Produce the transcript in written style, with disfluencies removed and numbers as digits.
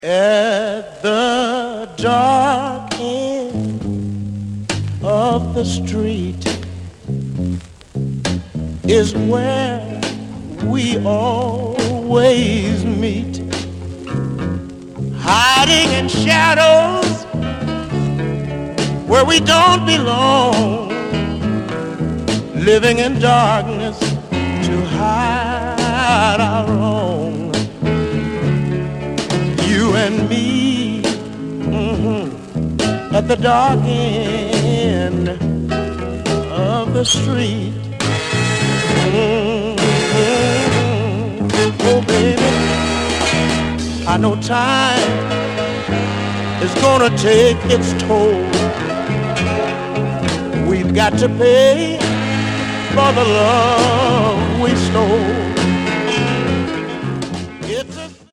At the dark end of the street is where we always meet, hiding in shadows where we don't belong, living in darkness to hide our wrong. You and me, at the dark end of the street. Oh baby, I know time is gonna take its toll. We've got to pay for the love we stole.